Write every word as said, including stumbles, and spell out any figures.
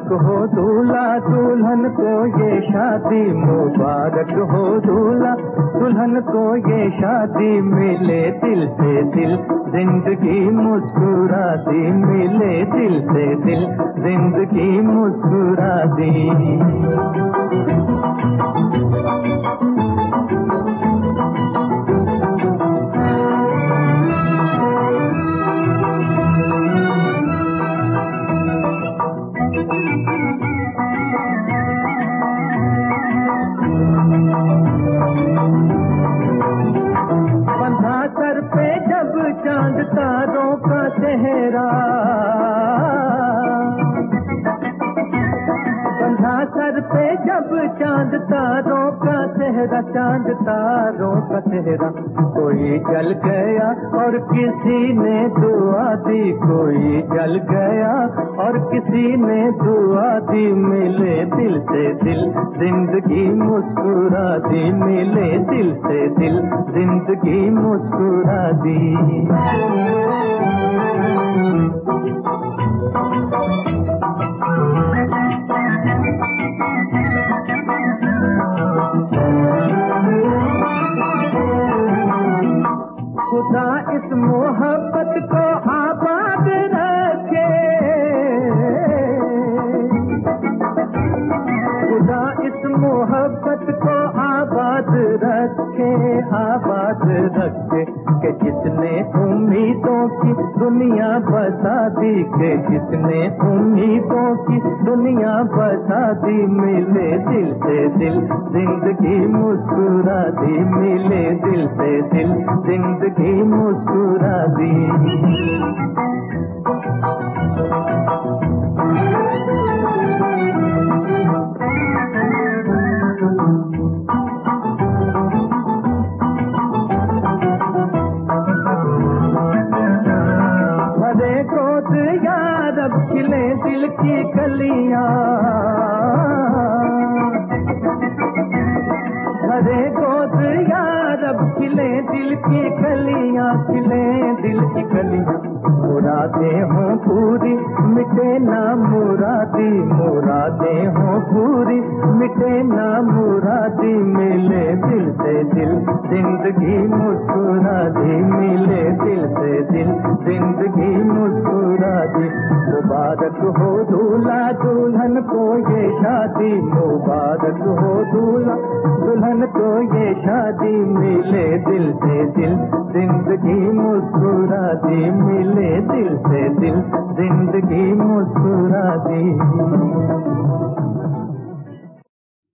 हो दूल्हा दुल्हन को ये शादी मुबारक हो दूल्हा दुल्हन को ये शादी मिले दिल से दिल जिंदगी मुस्कुरा दी मिले दिल से दिल जिंदगी मुस्कुरा दी। बंधा सर पे जब चांद तारों का सेहरा बंधा सर पे जब चांद तारों का सेहरा चांद तारों का सेहरा कोई जल गया और किसी ने दुआ दी कोई जल गया और किसी ने दुआ दी मिले दिल से दिल जिंदगी मुस्कुरा दी मिले दिल से दिल जिंदगी मुस्कुरा दी। खुदा इस मोहब्बत को आबाद रखे खुदा इस मोहब्बत को आबाद रखे आबाद रखे कि जिसने उम्मीदों की दुनिया बसा दी के जिसने उम्मीदों की दुनिया बसा दी मिले दिल से दिल जिंदगी मुस्कुरा दी मिले दिल से दिल जिंदगी मुस्कुरा दी। भरे गोद यार अब खिले दिल की कलियां भरे गोद यार अब खिले दिल की कलियां खिले दिल की कलियां मुरादें हों पूरी मिटे ना मुरादी मुरादें हों पूरी मिटे ना मुरादी मिले दिल से दिल जिंदगी मुस्कुरा दी मिले दिल से दिल जिंदगी मुस्कुरा दी। मुबारक हो दूल्हा दुल्हन को ये शादी मुबारक हो दूल्हा दुल्हन को ये शादी मिले दिल से दिल जिंदगी मुस्कुरा दी मिले दिल से दिल जिंदगी मुस्कुरा दी।